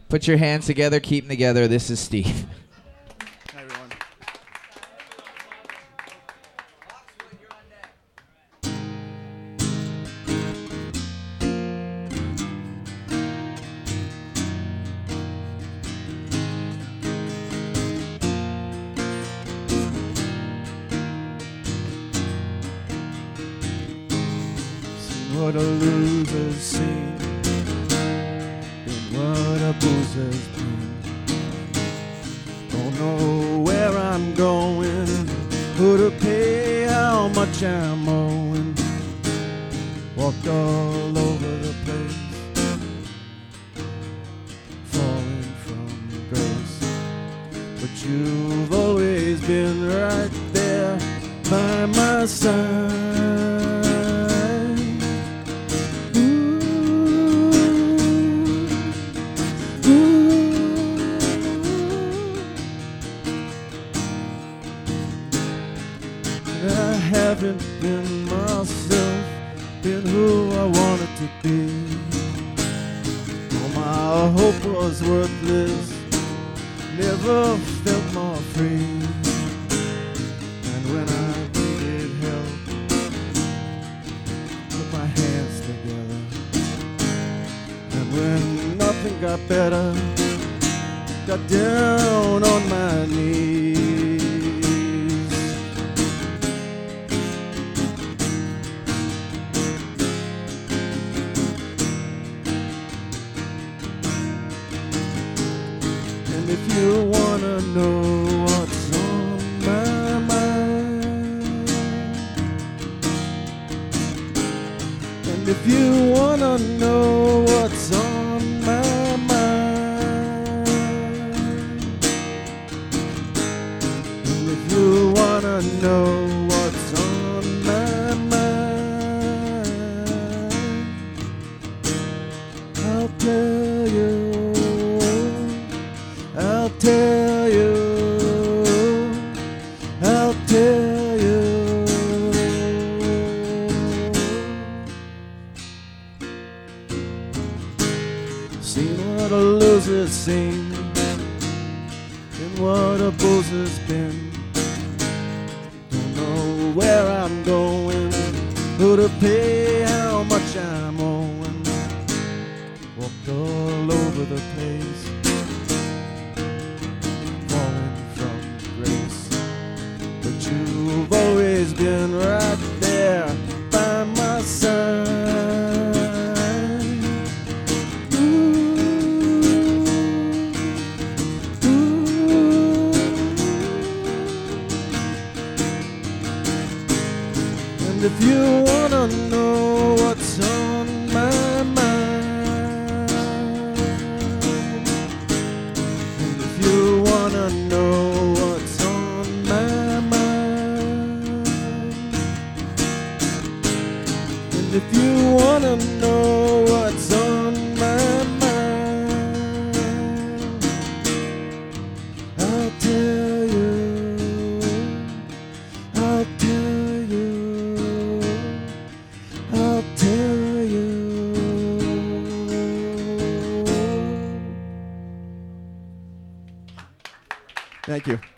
Put your hands together, keep them together. This is Steve. Hi, everyone. See what a loser's seen, and what a boozer's been. Don't know where I'm going, who to pay, how much I'm owing. Walked all over the place, falling from grace. But you've always been right there by my side. I haven't been myself, been who I wanted to be. All my hope was worthless, never felt more free. And when I needed help, put my hands together. And when nothing got better, got down on my knees. And if you wanna know what's on my mind, and if you wanna know what's on my mind, and if you wanna know what's on my mind, I'll tell you. I'll tell you, I'll tell you. Seen what a loser's seen, and what a boozer's been. Don't know where I'm going, who to pay, how much I'm owing. Walked all over the place, you've always been right there by my side. Ooh, ooh. And if you wanna know what's on my mind, and if you wanna know what's on my mind, if you wanna know what's on my mind, I'll tell you, I'll tell you, I'll tell you. Thank you.